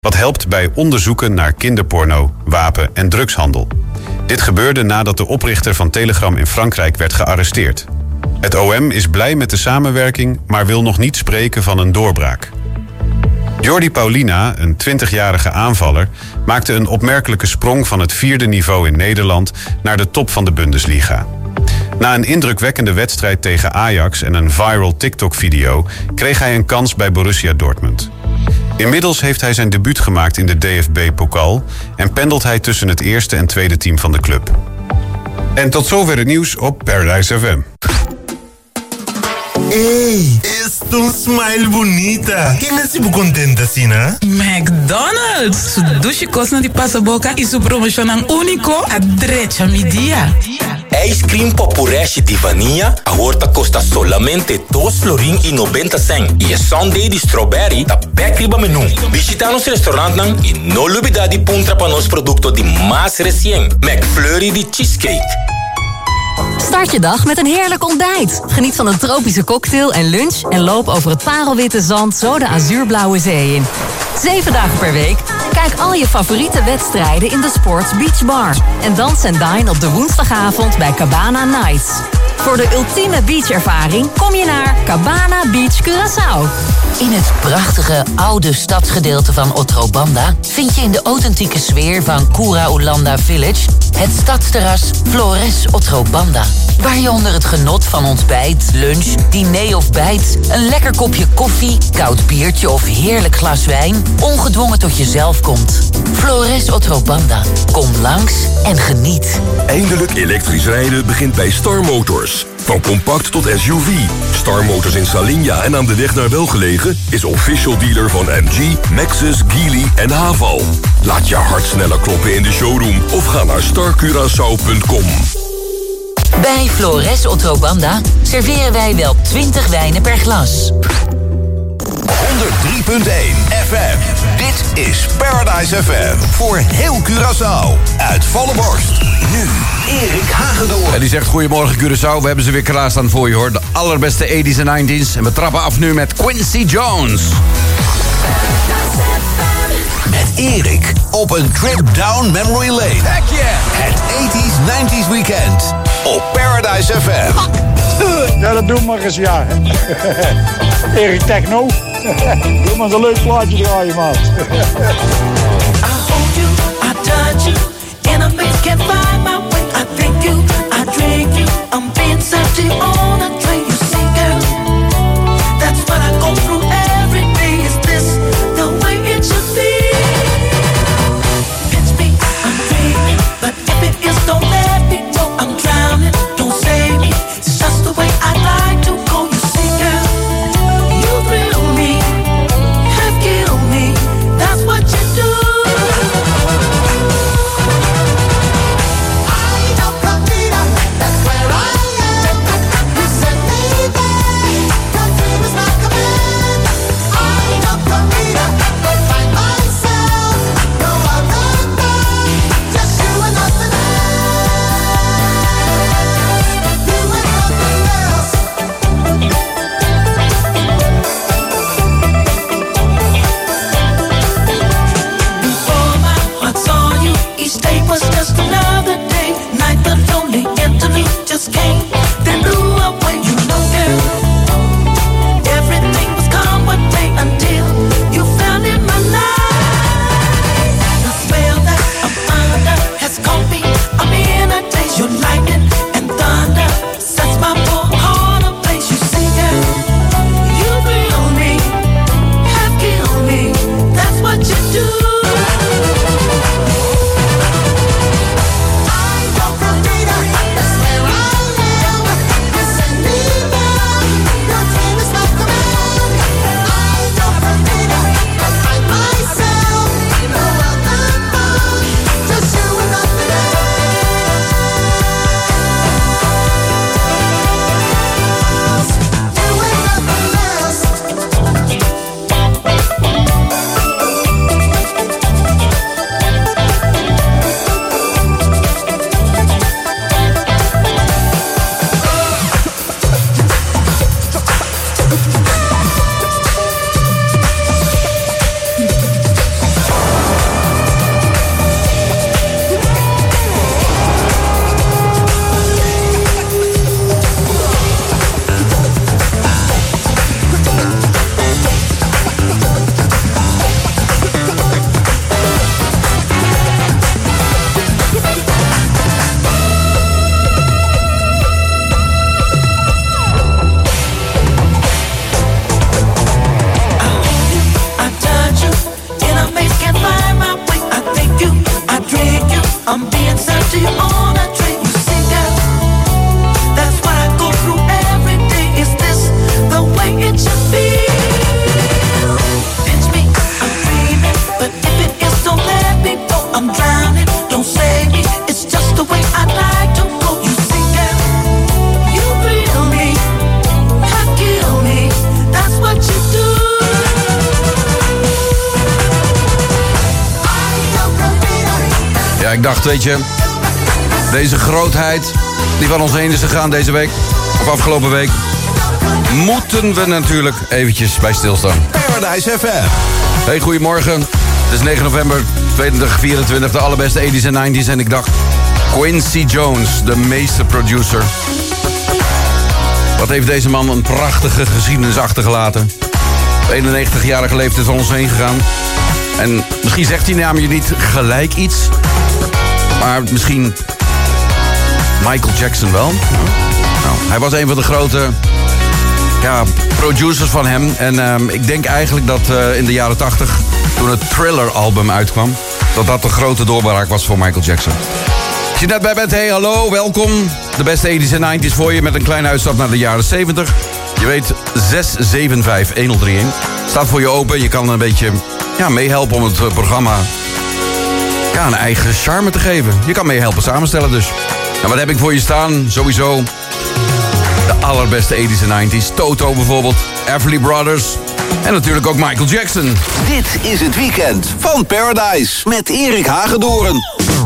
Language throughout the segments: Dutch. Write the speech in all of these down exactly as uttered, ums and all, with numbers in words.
wat helpt bij onderzoeken naar kinderporno, wapen- en drugshandel. Dit gebeurde nadat de oprichter van Telegram in Frankrijk werd gearresteerd. Het O M is blij met de samenwerking, maar wil nog niet spreken van een doorbraak. Jordi Paulina, een twintigjarige aanvaller, maakte een opmerkelijke sprong van het vierde niveau in Nederland naar de top van de Bundesliga. Na een indrukwekkende wedstrijd tegen Ajax en een viral TikTok-video kreeg hij een kans bij Borussia Dortmund. Inmiddels heeft hij zijn debuut gemaakt in de D F B-pokal en pendelt hij tussen het eerste en tweede team van de club. En tot zover het nieuws op Paradise F M. Hey, es tu smile bonita. Quem é tipo contente assim, né? McDonald's. Sushi Cosna di Passaboca e su promocionam único a drecha media. Ice cream popureshi di vanilla, a horta costa solamente dois florin e noventa cent. E a sundae di strawberry, da backriba menu. Visita nos restaurant nang e no lubida di puntra pa nos producto di mas recien. McFlurry di cheesecake. Start je dag met een heerlijk ontbijt. Geniet van een tropische cocktail en lunch en loop over het parelwitte zand zo de azuurblauwe zee in. Zeven dagen per week. Kijk al je favoriete wedstrijden in de Sports Beach Bar. En dans en dine op de woensdagavond bij Cabana Nights. Voor de ultieme beachervaring kom je naar Cabana Beach Curaçao. In het prachtige oude stadsgedeelte van Otrobanda vind je in de authentieke sfeer van Cura Ulanda Village het stadsterras Flores Otrobanda. Waar je onder het genot van ontbijt, lunch, diner of bijt, een lekker kopje koffie, koud biertje of heerlijk glas wijn ongedwongen tot jezelf komt. Flores Otrobanda. Kom langs en geniet. Eindelijk elektrisch rijden begint bij Star Motors. Van compact tot S U V. Star Motors in Salinja en aan de weg naar Welgelegen is official dealer van M G, Maxus, Geely en Haval. Laat je hart sneller kloppen in de showroom of ga naar star curaçao punt com. Bij Flores Otrobanda serveren wij wel twintig wijnen per glas. honderd drie punt één F M. Dit is Paradise F M. Voor heel Curaçao. Uit volle borst. Nu Erik Hagedorn. En die zegt goedemorgen Curaçao. We hebben ze weer klaarstaan voor je hoor. De allerbeste tachtiger en negentiger. En we trappen af nu met Quincy Jones. Met Erik op een trip down memory lane. Heck yeah! Het tachtiger negentiger weekend. Op Paradise F M. Ja, dat doen we maar eens, ja. Erik Techno. Doe maar een leuk plaatje draaien, maat. I hold you, I touch you, and I make it find my way. I think you, I drink you, I'm being salty on a train. You see, girl, that's what I go through every day. Is this the way it should be? Pinch me, I'm dreaming, but if it is, don't let me go. I'm drowning, don't save me. It's just the way I like to go. You see, girl, you thrill me, have killed me. That's what you do. I don't believe that's where I am. You Ja, ik dacht, weet je, deze grootheid die van ons heen is gegaan deze week, of afgelopen week, moeten we natuurlijk eventjes bij stilstaan. Paradise F M. Hey, goedemorgen. Het is negen november tweeduizend vierentwintig, de allerbeste tachtiger en negentiger. En ik dacht, Quincy Jones, de meesterproducer. Wat heeft deze man een prachtige geschiedenis achtergelaten. Op eenennegentigjarige leeftijd van ons heen gegaan. En misschien zegt die naam je niet gelijk iets. Maar misschien Michael Jackson wel. Nou, hij was een van de grote ja, producers van hem. En uh, ik denk eigenlijk dat uh, in de jaren tachtig, toen het Thriller-album uitkwam, dat dat de grote doorbraak was voor Michael Jackson. Als je net bij bent, hey, hallo, welkom. De beste tachtiger en negentiger voor je met een kleine uitstap naar de jaren zeventig. Je weet, zes zeven vijf een nul drie een. Staat voor je open. Je kan een beetje ja, meehelpen om het uh, programma ja, een eigen charme te geven. Je kan meehelpen samenstellen dus. Nou, wat heb ik voor je staan? Sowieso de allerbeste tachtiger en negentiger. Toto bijvoorbeeld, Everly Brothers en natuurlijk ook Michael Jackson. Dit is het weekend van Paradise met Erik Hagedoorn.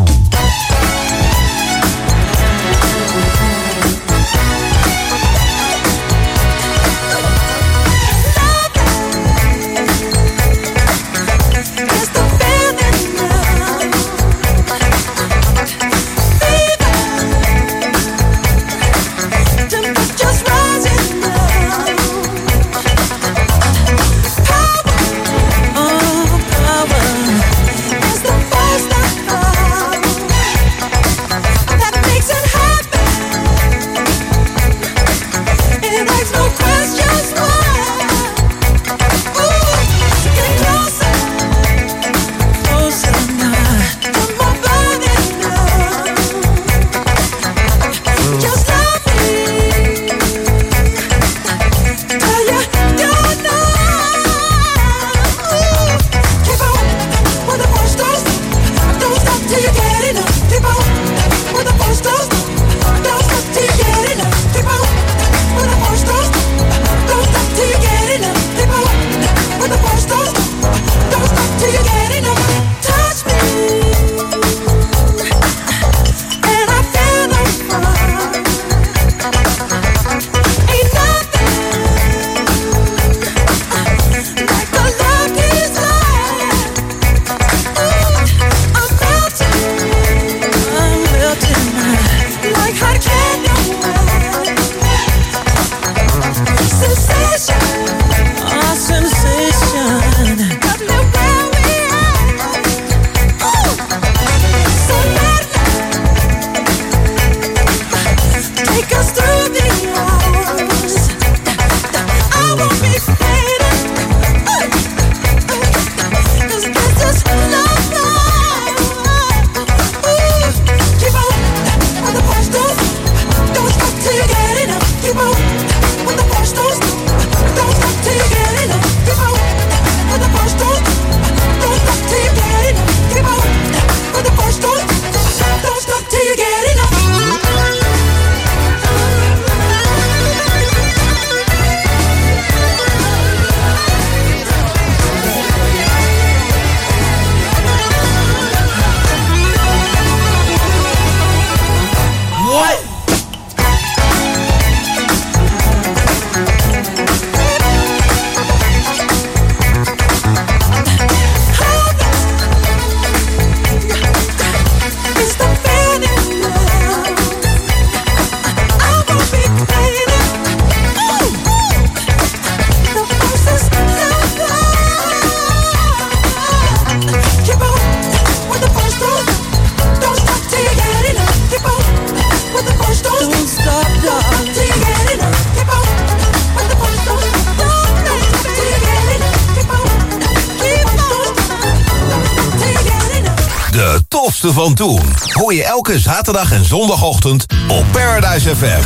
Van toen hoor je elke zaterdag en zondagochtend op Paradise F M.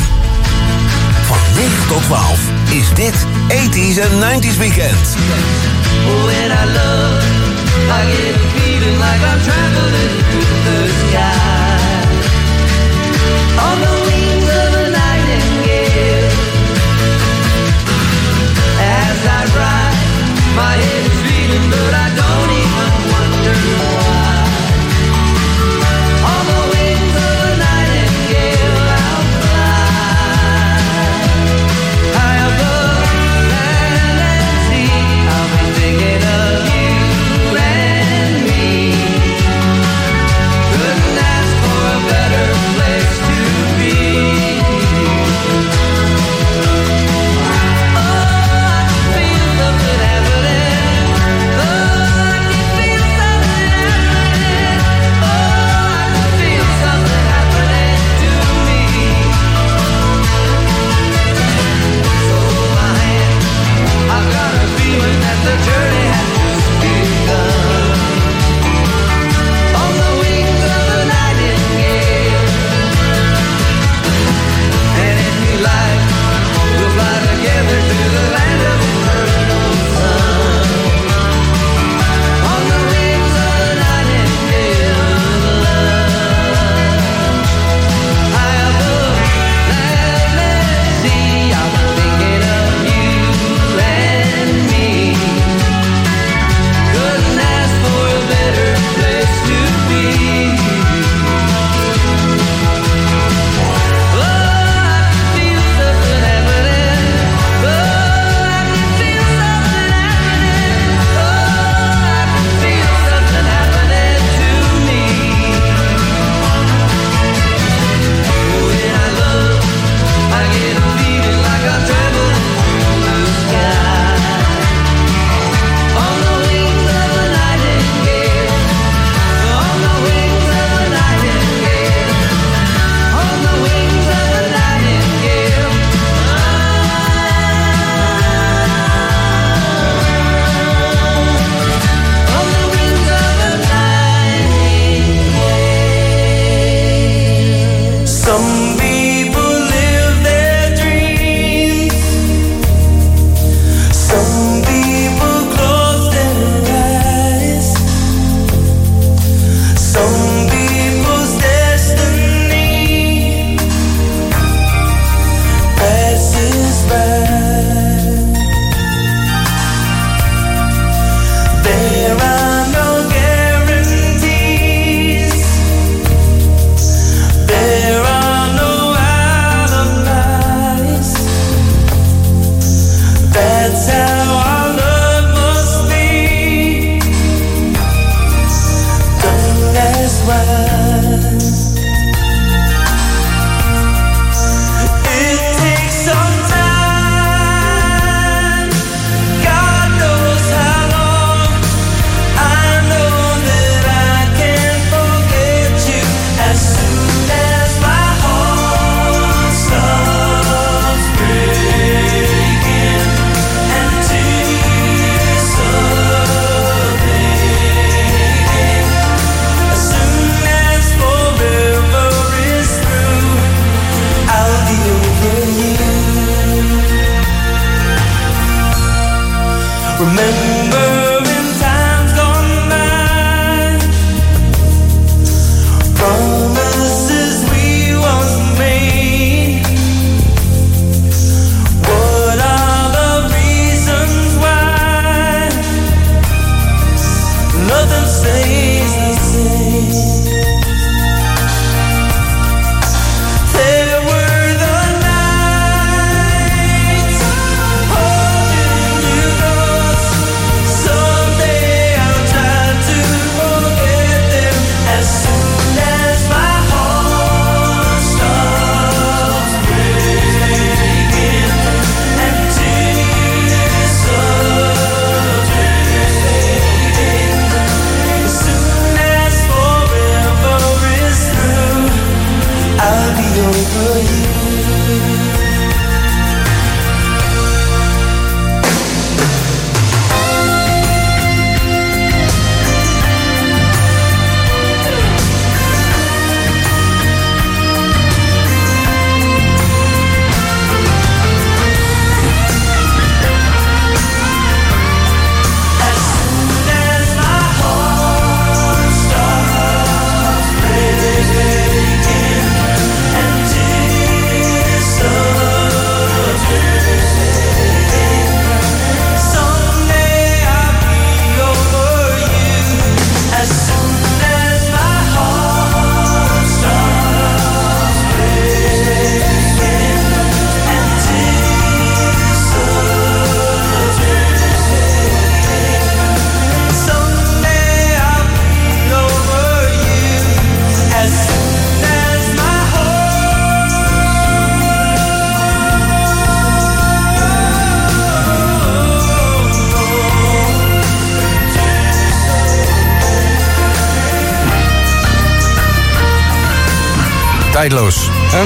Van negen tot twaalf is dit tachtiger en negentiger Weekend. When I love, I get a feeling like I'm traveling through the sky. On the wings of a nightingale. As I ride, my head is feeling, but I don't even wonder why. Tijdloos. Hè?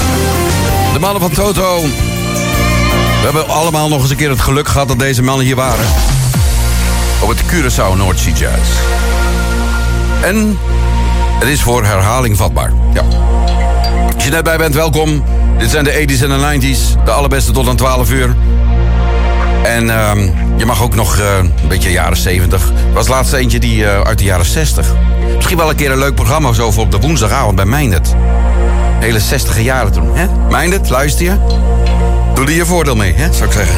De mannen van Toto. We hebben allemaal nog eens een keer het geluk gehad dat deze mannen hier waren. Op het Curaçao North Sea Jazz. En het is voor herhaling vatbaar. Ja. Als je net bij bent, welkom. Dit zijn de tachtiger en de negentiger. De allerbeste tot aan twaalf uur. En uh, je mag ook nog uh, een beetje jaren zeventig. Er was laatst eentje die uh, uit de jaren zestig. Misschien wel een keer een leuk programma zo voor op de woensdagavond bij Mijndert. Hele zestiger jaren toen. Hè? Mijndert, luister je? Doe er je voordeel mee, hè, zou ik zeggen.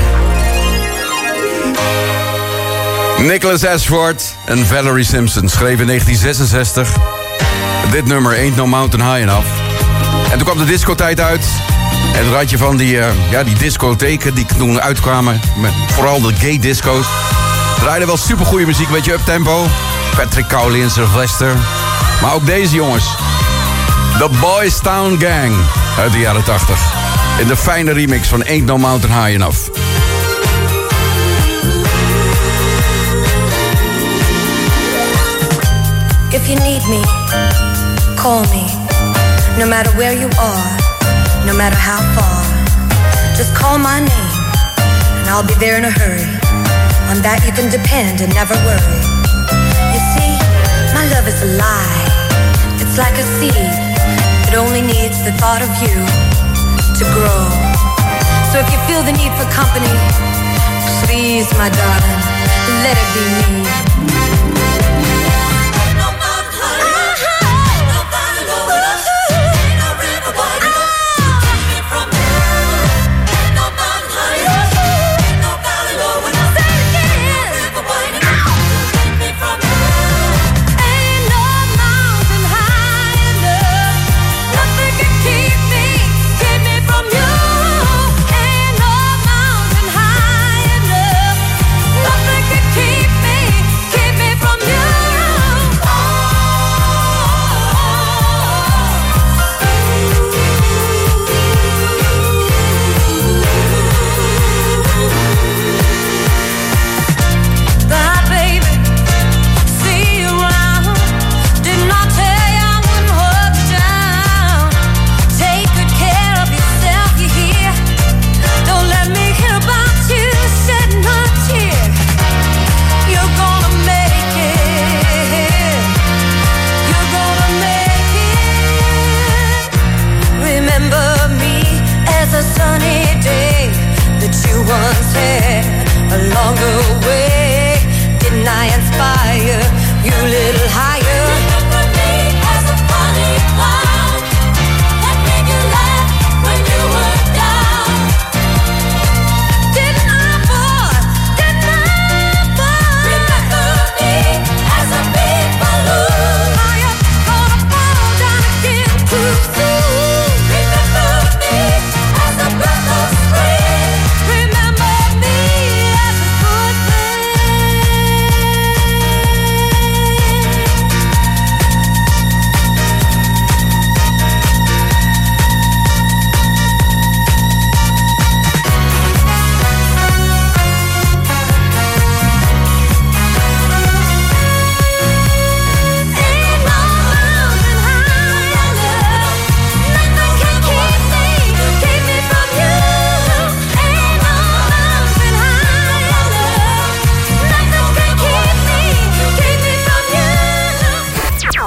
Nicholas Ashford en Valerie Simpson schreven in negentien zesenzestig... dit nummer, Ain't No Mountain High Enough. En toen kwam de discotijd uit. En toen had je van die, uh, ja, die discotheken die toen uitkwamen. Met vooral de gay disco's. Draaiden wel supergoeie muziek, weet je, uptempo. Patrick Cowley en Sylvester. Maar ook deze jongens. The Boys Town Gang uit de jaren tachtig. In de fijne remix van Ain't No Mountain High Enough. If you need me, call me. No matter where you are, no matter how far. Just call my name, and I'll be there in a hurry. On that you can depend and never worry. You see, my love is alive. It's like a seed. It only needs the thought of you to grow. So if you feel the need for company, please, my darling, let it be me. Keep me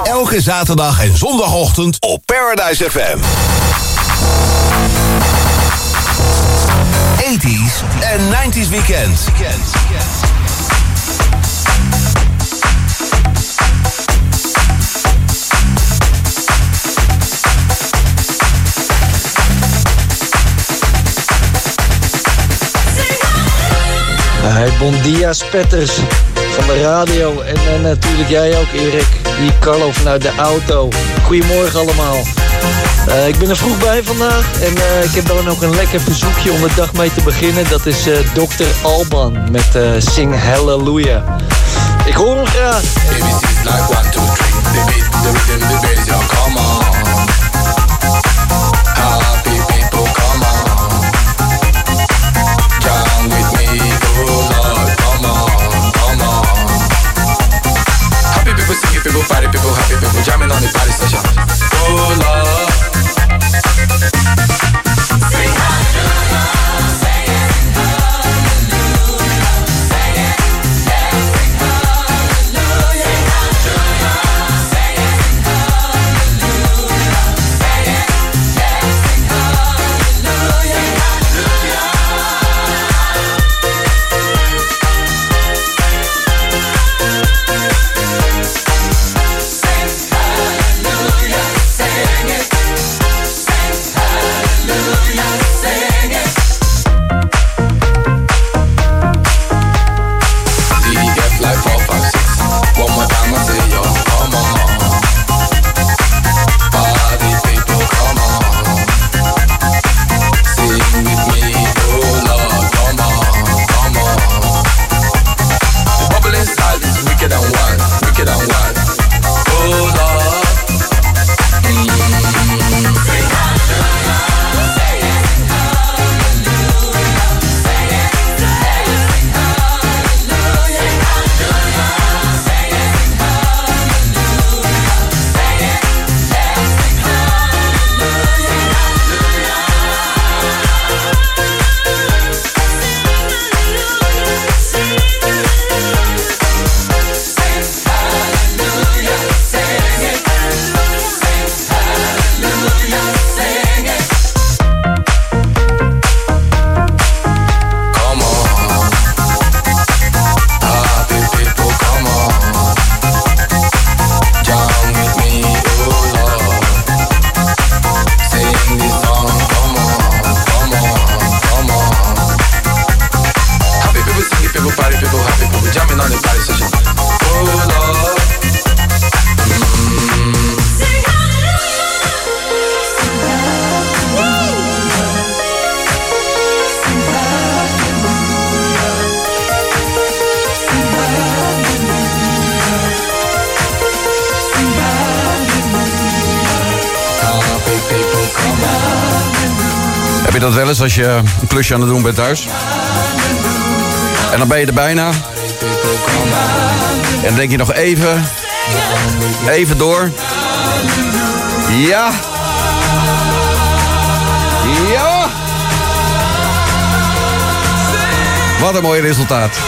Elke zaterdag en zondagochtend op Paradise F M. tachtiger en negentiger weekend. Hey, bon dia Spetters van de radio en uh, natuurlijk jij ook Erik, hier Carlo vanuit de auto. Goedemorgen allemaal. Uh, ik ben er vroeg bij vandaag en uh, ik heb dan ook een lekker verzoekje om de dag mee te beginnen. Dat is uh, dokter Alban met uh, Sing Hallelujah. Ik hoor hem graag. People, party people, happy people, jamming on the party session. Oh Lord, sing hallelujah, sing it, hallelujah, sing it, yeah, sing hallelujah, sing hallelujah, sing it, hallelujah, sing it, yeah, sing hallelujah, hallelujah. Heb je dat wel eens als je een klusje aan het doen bent thuis? En dan ben je er bijna. En dan denk je nog even. Even door. Ja. Ja. Wat een mooi resultaat.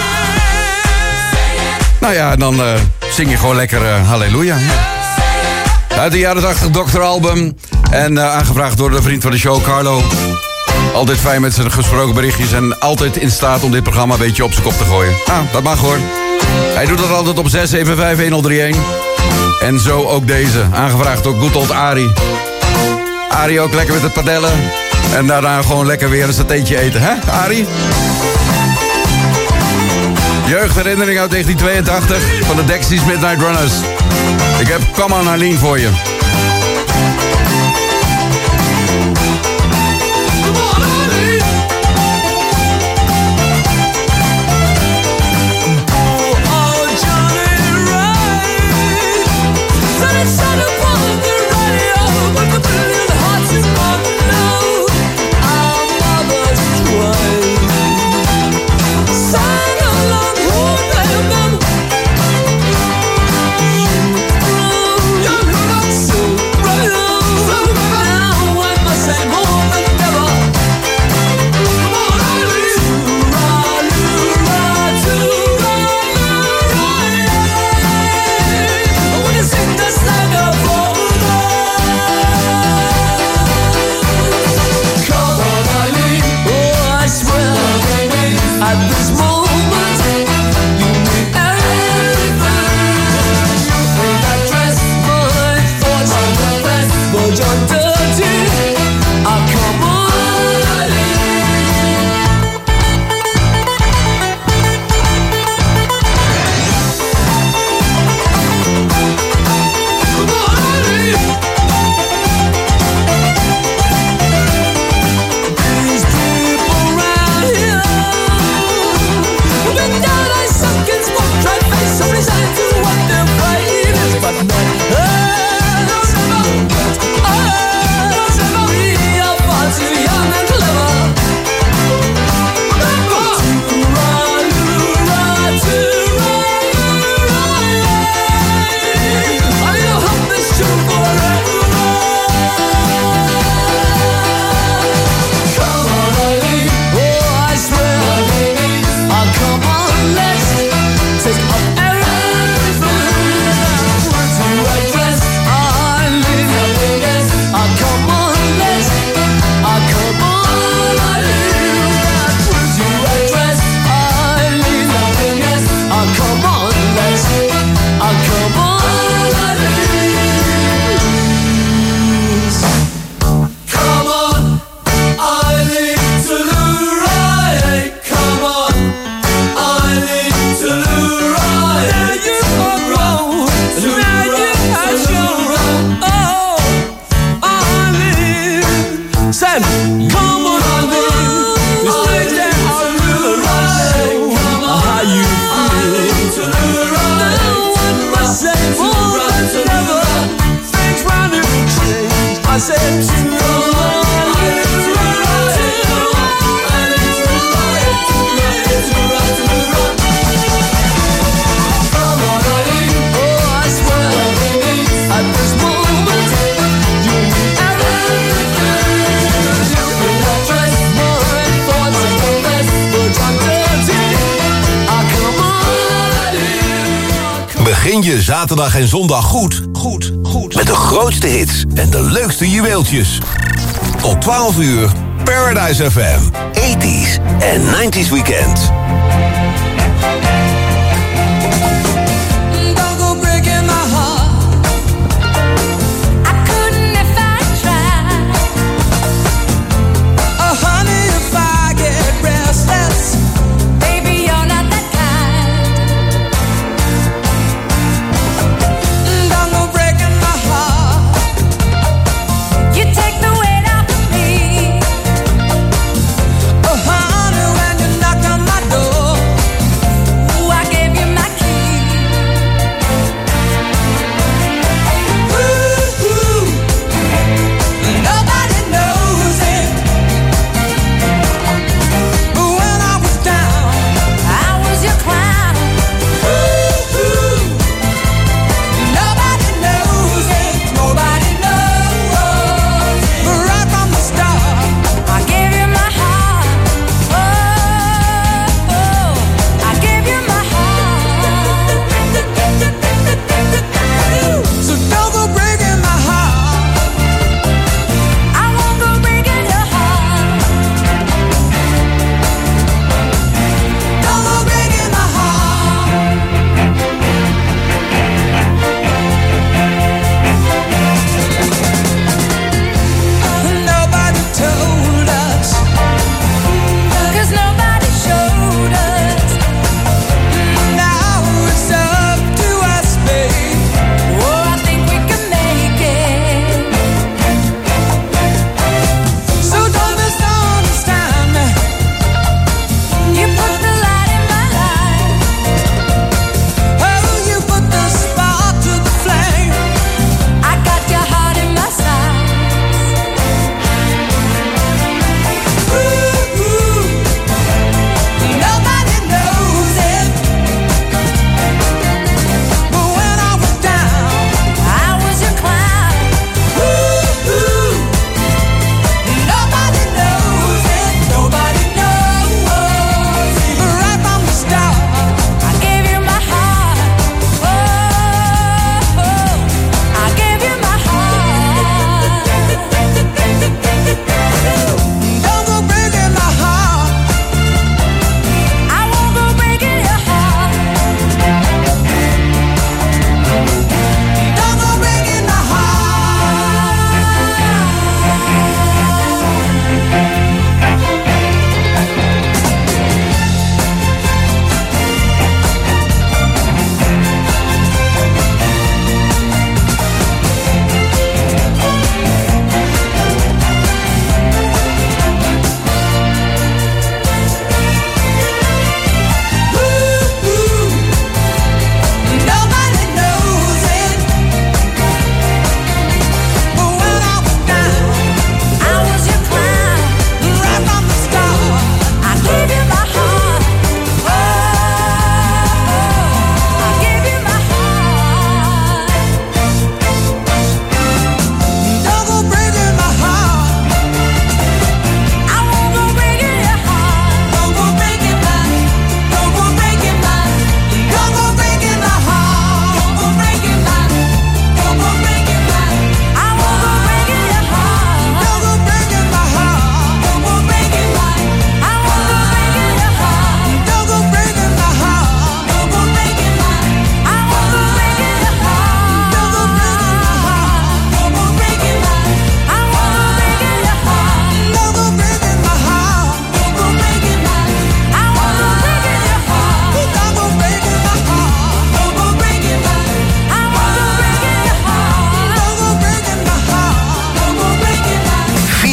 Nou ja, en dan uh, zing je gewoon lekker uh, halleluja. Ja. Uit de jaren tachtig dokter Album. En uh, aangevraagd door de vriend van de show, Carlo. Altijd fijn met zijn gesproken berichtjes. En altijd in staat om dit programma een beetje op zijn kop te gooien. Ah, dat mag hoor. Hij doet dat altijd op zes zeven vijf een nul drie een. En zo ook deze. Aangevraagd door good old Arie. Arie ook lekker met het padellen. En daarna gewoon lekker weer een satéetje eten, hè, Arie? Jeugdherinnering uit negentien tweeëntachtig van de Dexys Midnight Runners. Ik heb Come On Arlene voor je. So I said to run. Begin je zaterdag en zondag goed, goed, goed. Met de grootste hits en de leukste juweeltjes. Tot twaalf uur, Paradise F M. tachtiger en negentiger weekend. Oh, honey, when you knock on my door.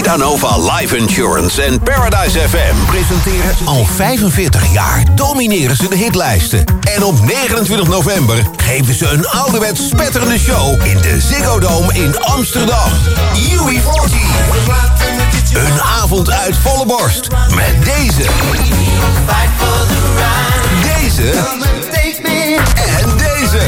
Idanova Life Insurance en Paradise F M presenteren al vijfenveertig jaar domineren ze de hitlijsten. En op negenentwintig november geven ze een ouderwets spetterende show in de Ziggo Dome in Amsterdam. U B veertig. Een avond uit volle borst met deze. Deze. En deze.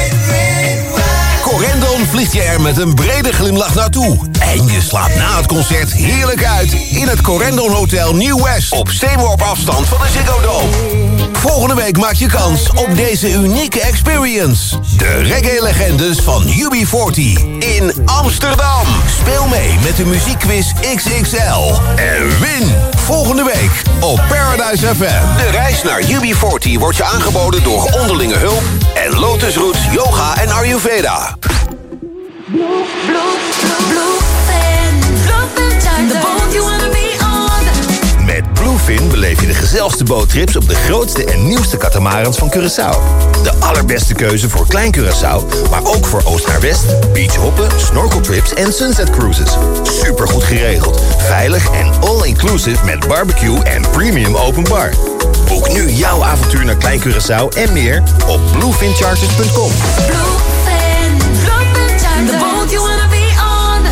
Corendon vliegt je er met een brede glimlach naartoe. En je slaapt na het concert heerlijk uit in het Corendon Hotel Nieuw West op steenworp afstand van de Ziggo Dome. Volgende week maak je kans op deze unieke experience. De reggae-legendes van U B veertig in Amsterdam. Speel mee met de muziekquiz X X L. En win volgende week op Paradise F M. De reis naar U B veertig wordt je aangeboden door Onderlinge Hulp en Lotus Roots Yoga en Ayurveda. Blue, blue, blue, Bluefin, Bluefin charter. The boat you wanna be on. Met Bluefin beleef je de gezelligste boottrips op de grootste en nieuwste catamarans van Curaçao. De allerbeste keuze voor Klein Curaçao, maar ook voor oost naar west, beachhoppen, snorkeltrips en sunset cruises. Supergoed geregeld, veilig en all-inclusive met barbecue en premium open bar. Boek nu jouw avontuur naar Klein Curaçao en meer op bluefin charters punt com. The boat you wanna be on.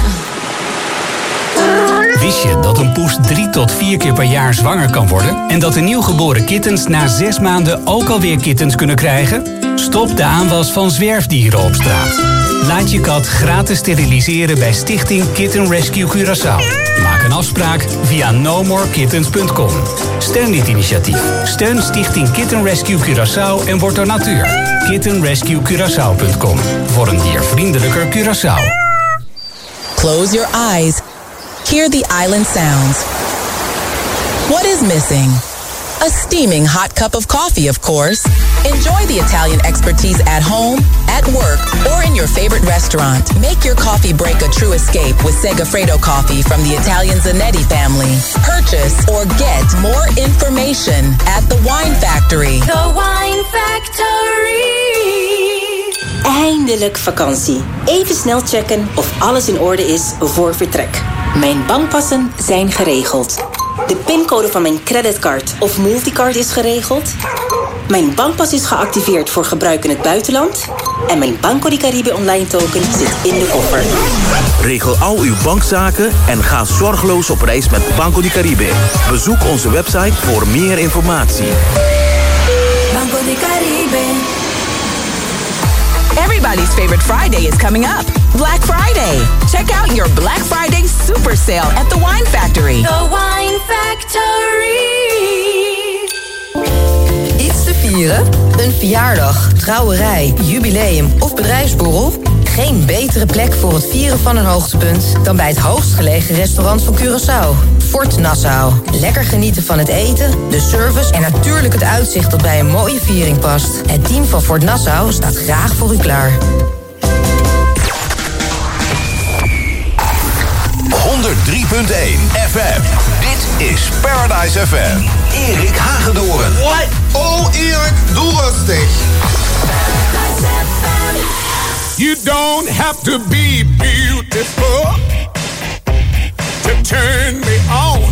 Wist je dat een poes drie tot vier keer per jaar zwanger kan worden? En dat de nieuwgeboren kittens na zes maanden ook alweer kittens kunnen krijgen? Stop de aanwas van zwerfdieren op straat. Laat je kat gratis steriliseren bij Stichting Kitten Rescue Curaçao. Maak een afspraak via no more kittens punt com. Steun dit initiatief. Steun Stichting Kitten Rescue Curaçao en word donateur. kitten rescue curaçao punt com. Voor een diervriendelijker Curaçao. Close your eyes. Hear the island sounds. What is missing? A steaming hot cup of coffee, of course. Enjoy the Italian expertise at home, at work, or in your favorite restaurant. Make your coffee break a true escape with Segafredo coffee from the Italian Zanetti family. Purchase or get more information at The Wine Factory. The Wine Factory. Eindelijk vakantie. Even snel checken of alles in orde is voor vertrek. Mijn bankpassen zijn geregeld. De pincode van mijn creditcard of multicard is geregeld. Mijn bankpas is geactiveerd voor gebruik in het buitenland. En mijn Banco di Caribe online token zit in de koffer. Regel al uw bankzaken en ga zorgeloos op reis met Banco di Caribe. Bezoek onze website voor meer informatie. Banco di Caribe. Everybody's favorite Friday is coming up. Black Friday. Check out your Black Friday super sale at The Wine Factory. The Wine Factory. Iets te vieren? Een verjaardag, trouwerij, jubileum of bedrijfsborrel? Geen betere plek voor het vieren van een hoogtepunt dan bij het hoogst gelegen restaurant van Curaçao. Fort Nassau. Lekker genieten van het eten, de service en natuurlijk het uitzicht dat bij een mooie viering past. Het team van Fort Nassau staat graag voor u klaar. honderd drie punt één F M. Dit is Paradise F M. Erik Hagedoorn. What? Oh, Erik, doe rustig. You don't have to be beautiful to turn me on.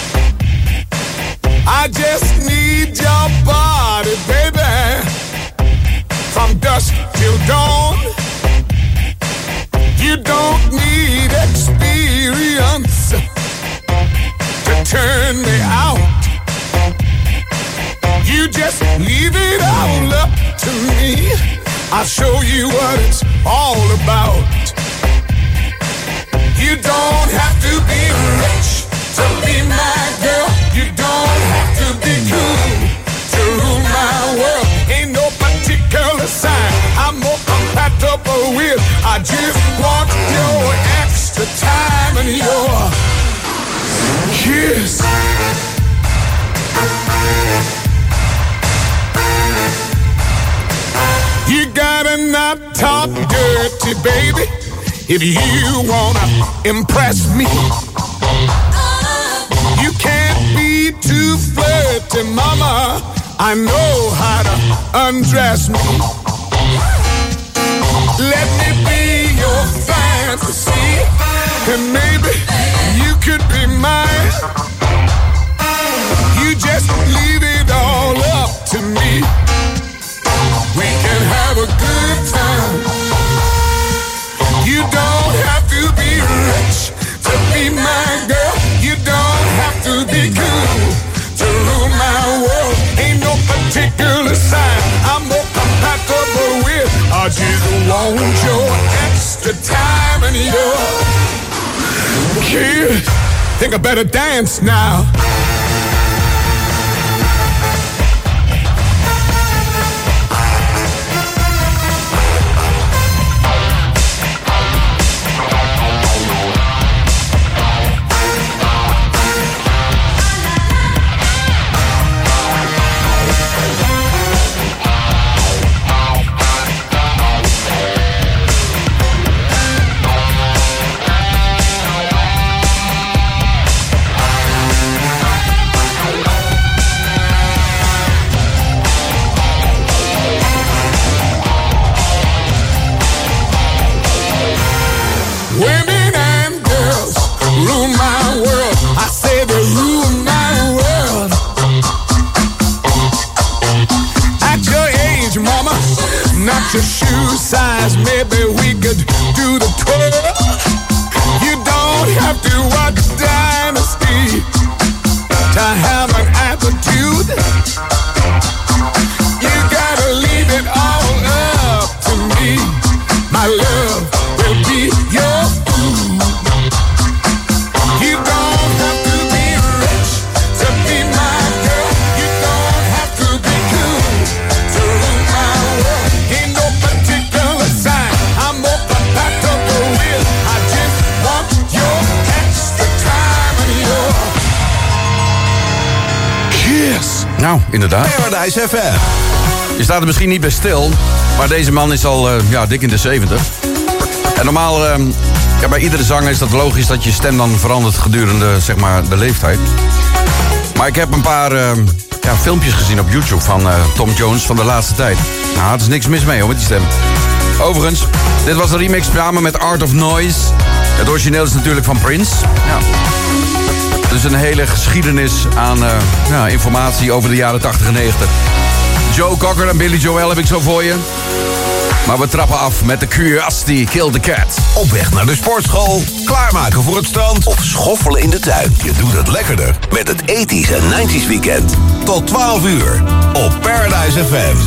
I just need your body, baby, from dusk till dawn. You don't need experience to turn me out. You just leave it all up to me. I'll show you what it's all about. You don't have to be rich to be my girl. You don't have to be cool to rule my world. Ain't no particular sign I'm more compatible with. I just want your extra time and your kiss. You gotta not talk dirty, baby, if you wanna impress me. You can't be too flirty, mama. I know how to undress me. Let me be your fantasy, and maybe you could be mine. You just leave it all up to me. We can have a good time. You don't have to be rich to be my girl. You don't have to be cool to rule my world. Ain't no particular sign I'm more compatible with. I just want your extra time and your kid. Think I better dance now. Women and girls rule my world. I say they rule my world. At your age, mama, not your shoe size. Maybe we could do the twirl. You don't have to watch Dynasty to have an attitude. You gotta leave it all up to me. My love will be your food. You don't have to be rich to be my girl. You don't have to be cool to rule my world. Ain't no particular sign I'm more compatible with. I just want your extra time and your kiss. Nou, inderdaad. Paradise F M. Je staat er misschien niet bij stil, maar deze man is al uh, ja, dik in de zeventig. En normaal, uh, ja, bij iedere zanger is dat logisch dat je stem dan verandert gedurende zeg maar, de leeftijd. Maar ik heb een paar uh, ja, filmpjes gezien op YouTube van uh, Tom Jones van de laatste tijd. Nou, er is niks mis mee hoor, met die stem. Overigens, dit was een remix samen met Art of Noise. Het origineel is natuurlijk van Prince. Ja. Dus een hele geschiedenis aan uh, ja, informatie over de jaren tachtig en negentig. Joe Cocker en Billy Joel heb ik zo voor je. Maar we trappen af met de Curiosity Kill the Cat. Op weg naar de sportschool, klaarmaken voor het strand of schoffelen in de tuin. Je doet het lekkerder met het eighties en nineties weekend. Tot twaalf uur op Paradise F M.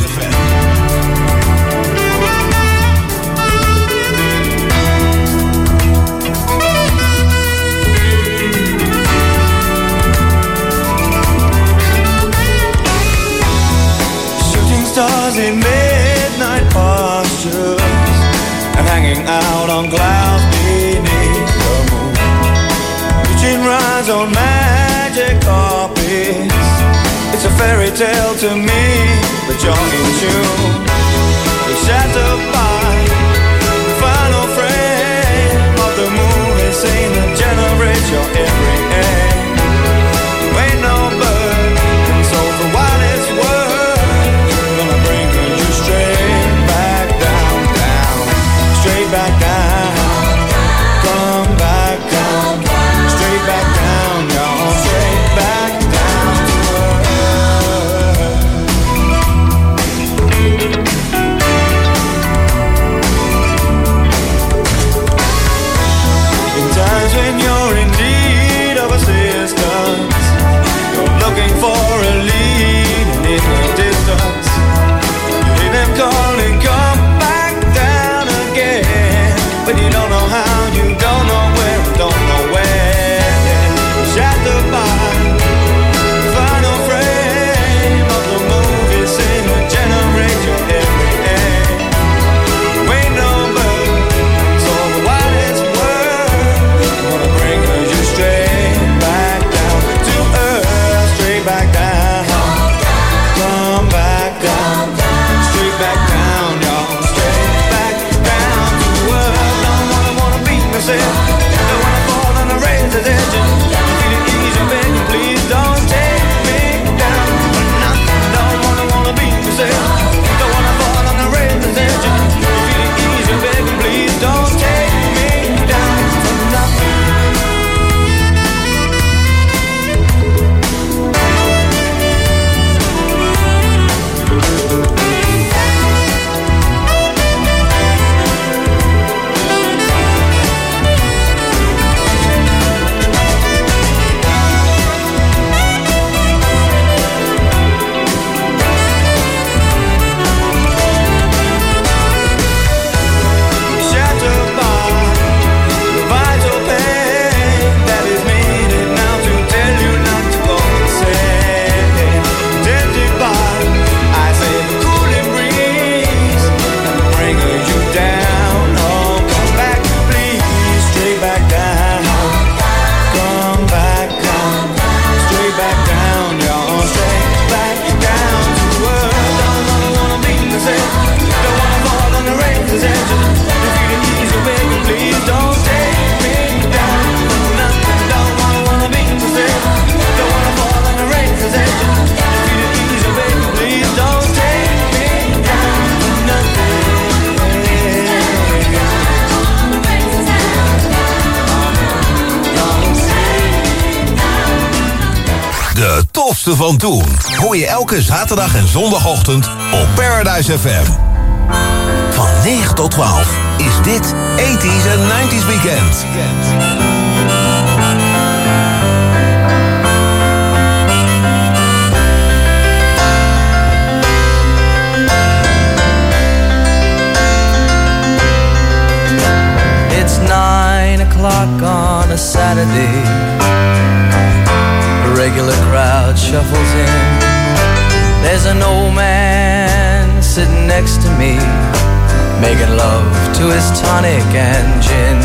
Stars in midnight postures and hanging out on clouds beneath the moon, reaching rides on magic carpets. It's a fairy tale to me, but you're in tune. You're shattered by the final frame of the movie scene that generates your every aim. You ain't no bird, and so for what it's worth, back down, come back down, straight back down, y'all, straight back down to earth. tofste van toen hoor je elke zaterdag en zondagochtend op Paradise F M. Van negen tot twaalf is dit eighties en nineties Weekend. It's nine o'clock on a Saturday. A regular crowd shuffles in. There's an old man sitting next to me, making love to his tonic and gin.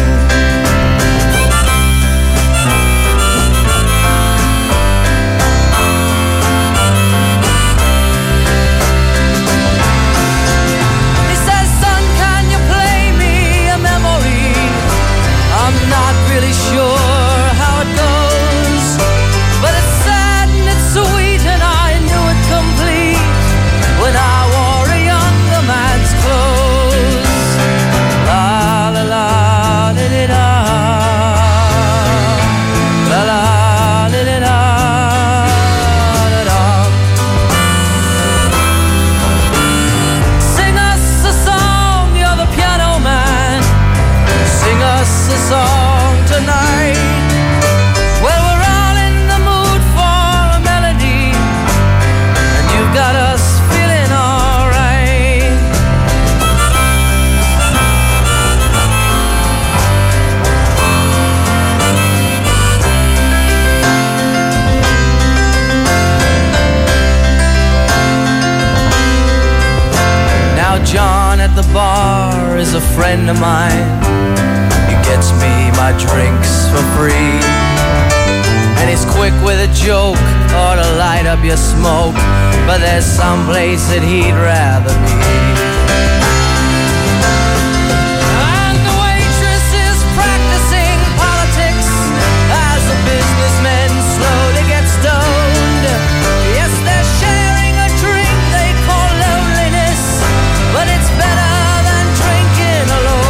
He says, son, can you play me a memory? I'm not really sure how it goes, but it's sad and it's sweet and I knew it complete when I wore a younger man's clothes. La la la di di da, la la di di da da da. Sing us a song, you're the piano man. Sing us a song tonight. Well, we're all in the mood for a melody, and you've got us feeling alright. Now John at the bar is a friend of mine. He gets me my drinks for free, and he's quick with a joke or to light up your smoke, but there's some place that he'd rather be. And the waitress is practicing politics as the businessmen slowly get stoned. Yes, they're sharing a drink they call loneliness, but it's better than drinking alone.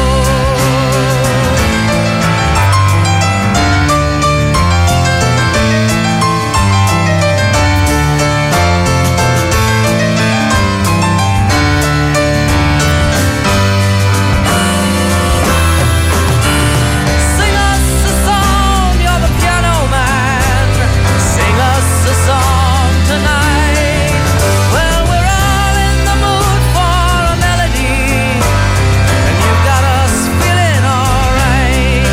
Sing us a song, you're the piano man. Sing us a song tonight. Well, we're all in the mood for a melody, and you've got us feeling alright.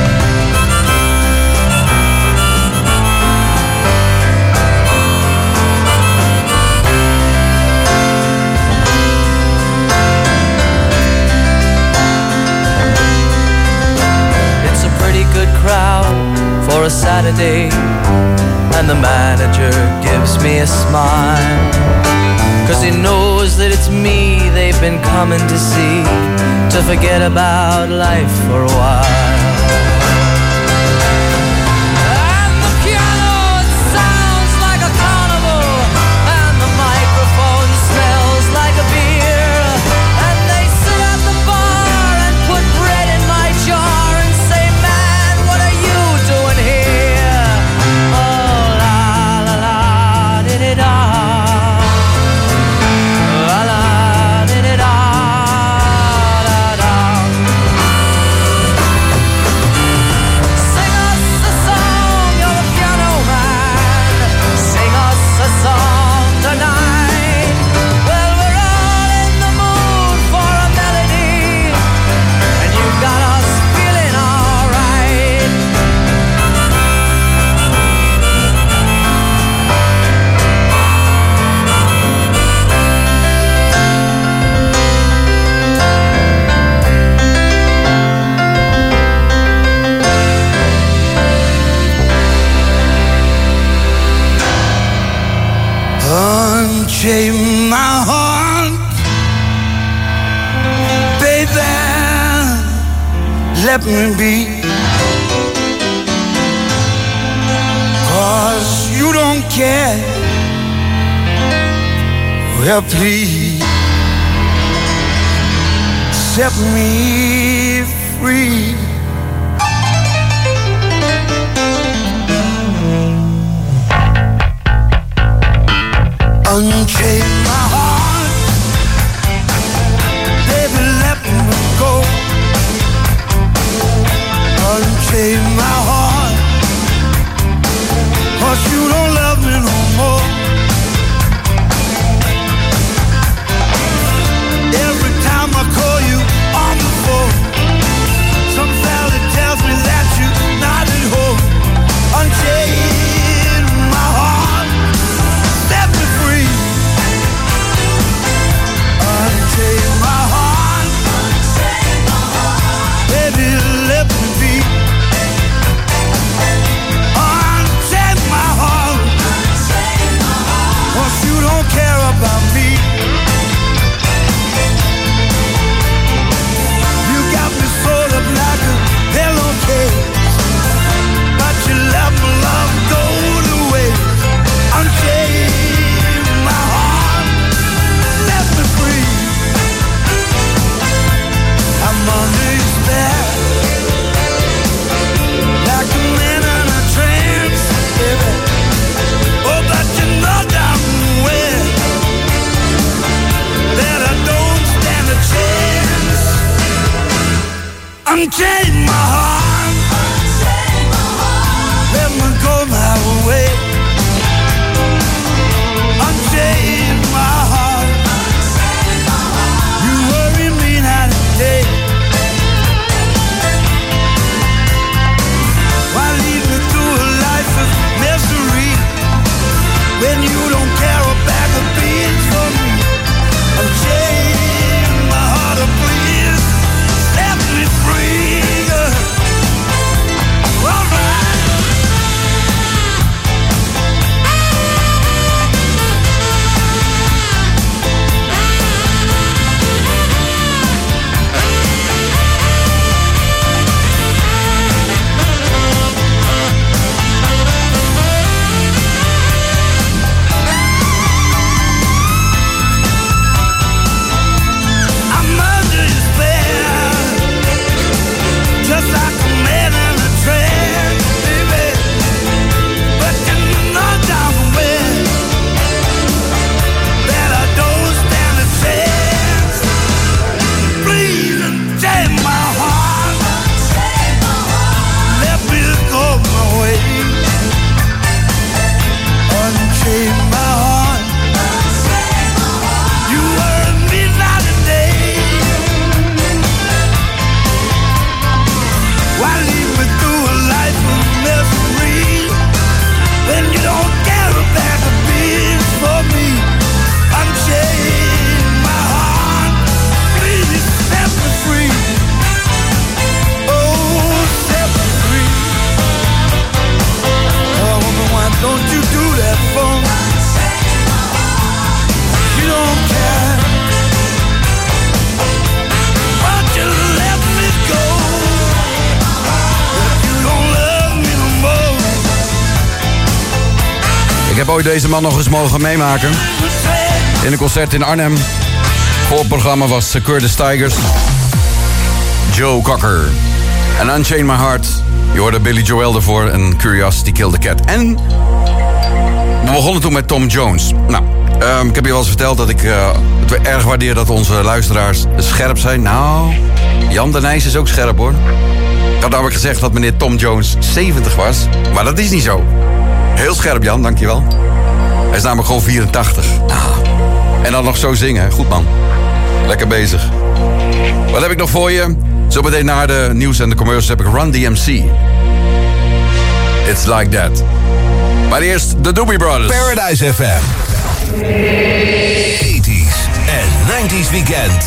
It's a pretty good crowd for a Saturday, and the manager gives me a smile, 'cause he knows that it's me they've been coming to see, to forget about life for a while. And the piano, it sounds like a carnival, and the microphone smells like a beer, and they sit at the bar and put bread in my jar and say, man, what are you doing here? Oh, la la la di di da, la la di di da da da. Sing us a song, you're the piano man. Sing us a song tonight. Well, we're all in the mood for a melody, and you've got us feeling alright. Unchain my heart, baby, let me be, 'cause you don't care. Well, please set me free. unchain my heart, 'cause you don't love me no more. Every time I call you on the phone, some fella tells me that you're not at home. Unchain my heart, set me free. Unchain my heart, baby, let me be. Unchain my heart, 'cause you don't care about me. You got me sold up like a pillowcase, but you let my love go to waste. Unchain my heart, set me free. I'm under your spell, like a man in a trance, baby. Oh, but you know damn well that I don't stand a chance. Unchain my heart, let me go my way. Unchain my heart, you worry me night and day. Why lead me through a life of misery when you don't care a bag of beans for me? Unchain my heart, oh please, set me free. All right. I'm under your spell, just like a man in a trance, baby. But you know damn well that I don't stand a chance. Please unchain my heart, let me go my way. Unchain my heart, you worry me night and day. Why lead me through a life of misery when you don't care a bag of beans for me? Unchain my heart, please set me free. Oh, set me free. Oh, woman, why don't you do that for me? You don't care, but you let me go. If you don't love me no more. Ik heb ooit deze man nog eens mogen meemaken. In een concert in Arnhem. Voorprogramma was Curtis Tigers. Joe Cocker. En Unchain My Heart. Je hoorde Billy Joel ervoor en Curiosity Killed the Cat. En we begonnen toen met Tom Jones. Nou, um, ik heb je wel eens verteld dat ik uh, het erg waardeer dat onze luisteraars scherp zijn. Nou, Jan de Nijs is ook scherp hoor. Ik had namelijk gezegd dat meneer Tom Jones zeventig was. Maar dat is niet zo. Heel scherp Jan, dankjewel. Hij is namelijk gewoon vierentachtig. Nou, en dan nog zo zingen, goed man. Lekker bezig. Wat heb ik nog voor je? Zometeen na de nieuws en de commercials heb ik Run D M C. It's Like That. Maar eerst de Doobie Brothers. Paradise F M. eighties en nineties weekend.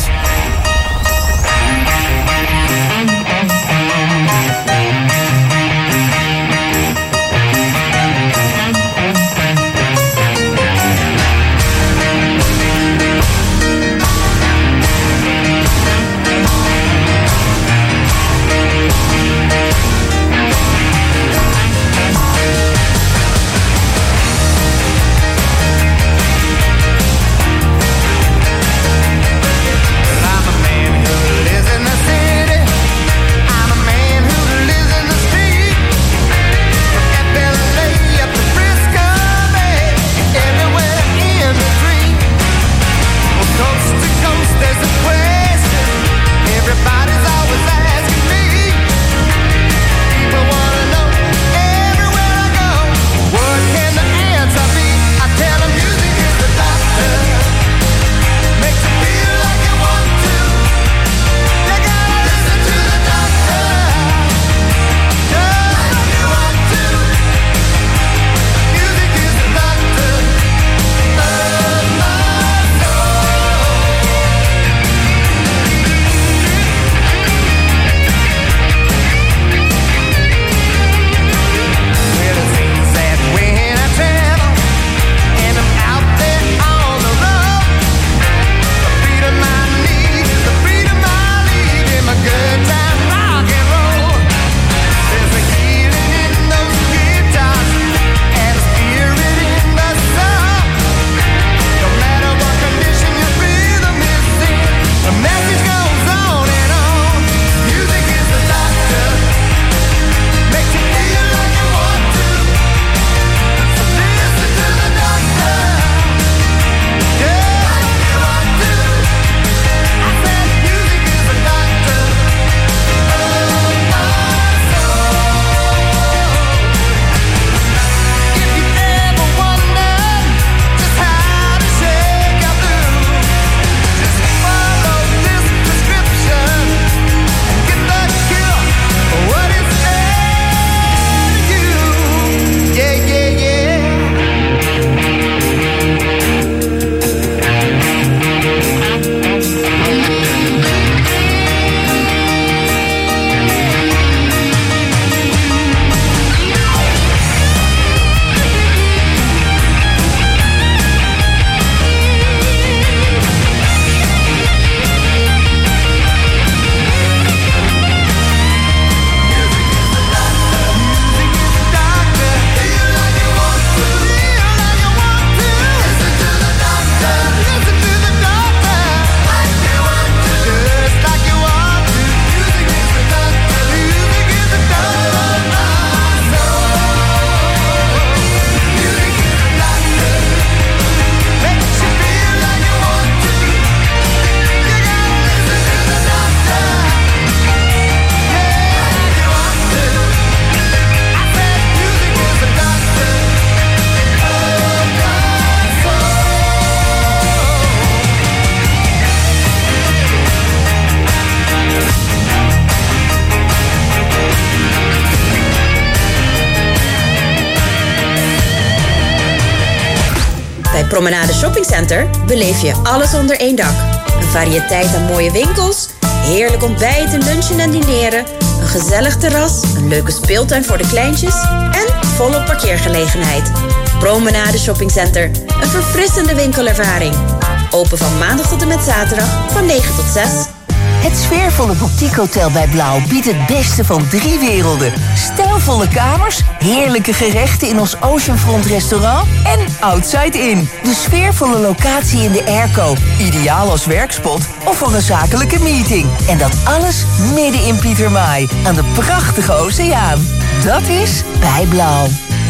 Promenade Shopping Center beleef je alles onder één dak. Een variëteit aan mooie winkels, heerlijk ontbijten, lunchen en dineren, een gezellig terras, een leuke speeltuin voor de kleintjes en volop parkeergelegenheid. Promenade Shopping Center, een verfrissende winkelervaring. Open van maandag tot en met zaterdag van negen tot zes. Het sfeervolle boutiquehotel bij Blauw biedt het beste van drie werelden. Stijlvolle kamers, heerlijke gerechten in ons Oceanfront restaurant en Outside Inn. De sfeervolle locatie in de airco, ideaal als werkspot of voor een zakelijke meeting. En dat alles midden in Pietermaai, aan de prachtige oceaan. Dat is bij Blauw.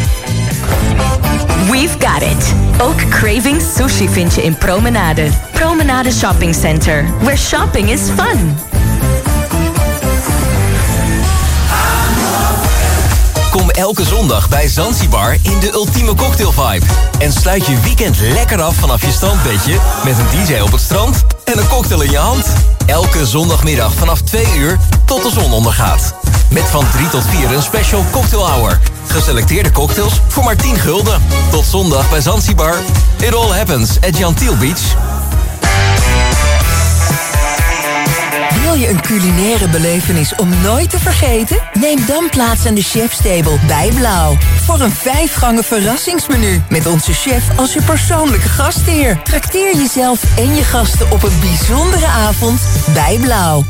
We've got it. Ook Craving Sushi vind je in Promenade. Promenade Shopping Center, where shopping is fun. Kom elke zondag bij Zanzibar in de ultieme cocktailvibe. En sluit je weekend lekker af vanaf je strandbedje met een D J op het strand en een cocktail in je hand. Elke zondagmiddag vanaf twee uur tot de zon ondergaat. Met van drie tot vier een special cocktail hour. Geselecteerde cocktails voor maar tien gulden. Tot zondag bij Zanzibar. It all happens at Jantiel Beach. Wil je een culinaire belevenis om nooit te vergeten? Neem dan plaats aan de chefstable bij Blauw. Voor een vijfgangen verrassingsmenu met onze chef als je persoonlijke gastheer. Trakteer jezelf en je gasten op een bijzondere avond bij Blauw.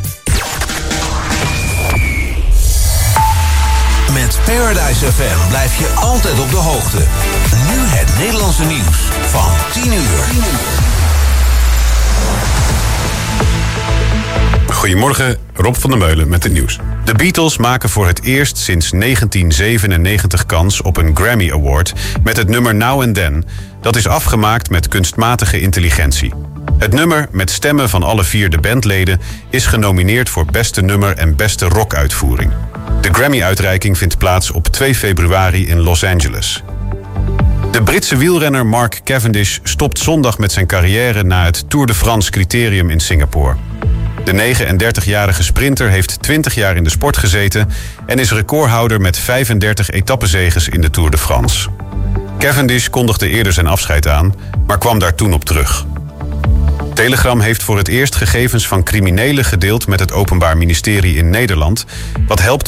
Met Paradise F M blijf je altijd op de hoogte. Nu het Nederlandse nieuws van tien uur. Goedemorgen, Rob van der Meulen met het nieuws. De Beatles maken voor het eerst sinds negentien zevenennegentig kans op een Grammy Award met het nummer Now and Then. Dat is afgemaakt met kunstmatige intelligentie. Het nummer, met stemmen van alle vier de bandleden, is genomineerd voor beste nummer en beste rockuitvoering. De Grammy-uitreiking vindt plaats op twee februari in Los Angeles. De Britse wielrenner Mark Cavendish stopt zondag met zijn carrière na het Tour de France criterium in Singapore. De negenendertigjarige sprinter heeft twintig jaar in de sport gezeten en is recordhouder met vijfendertig etappezeges in de Tour de France. Cavendish kondigde eerder zijn afscheid aan, maar kwam daar toen op terug. Telegram heeft voor het eerst gegevens van criminelen gedeeld met het Openbaar Ministerie in Nederland, wat helpt